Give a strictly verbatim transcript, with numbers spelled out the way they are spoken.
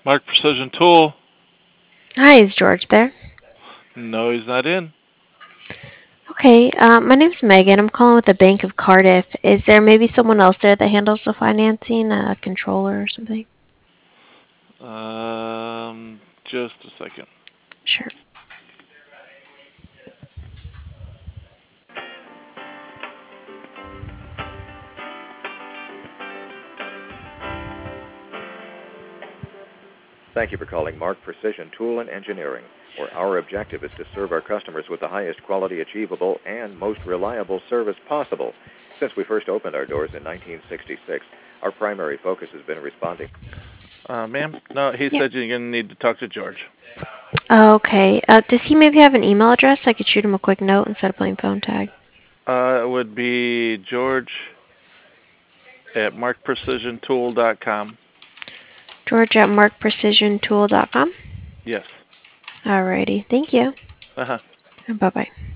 Mark Precision Tool. Hi, is George there? No, he's not in. Okay, uh, my name's Megan. I'm calling with the Bank of Cardiff. Is there maybe someone else there that handles the financing, a controller or something? Um, just a second. Sure. Thank you for calling Mark Precision Tool and Engineering, where our objective is to serve our customers with the highest quality achievable and most reliable service possible. Since we first opened our doors in nineteen sixty-six, our primary focus has been responding. Uh, ma'am? No, he Yeah. said you're going to need to talk to George. Okay. Uh, does he maybe have an email address? I could shoot him a quick note instead of playing phone tag. Uh, it would be George at mark precision tool dot com. George at mark precision tool dot com. Yes. Alrighty. Thank you. Uh huh. Bye bye.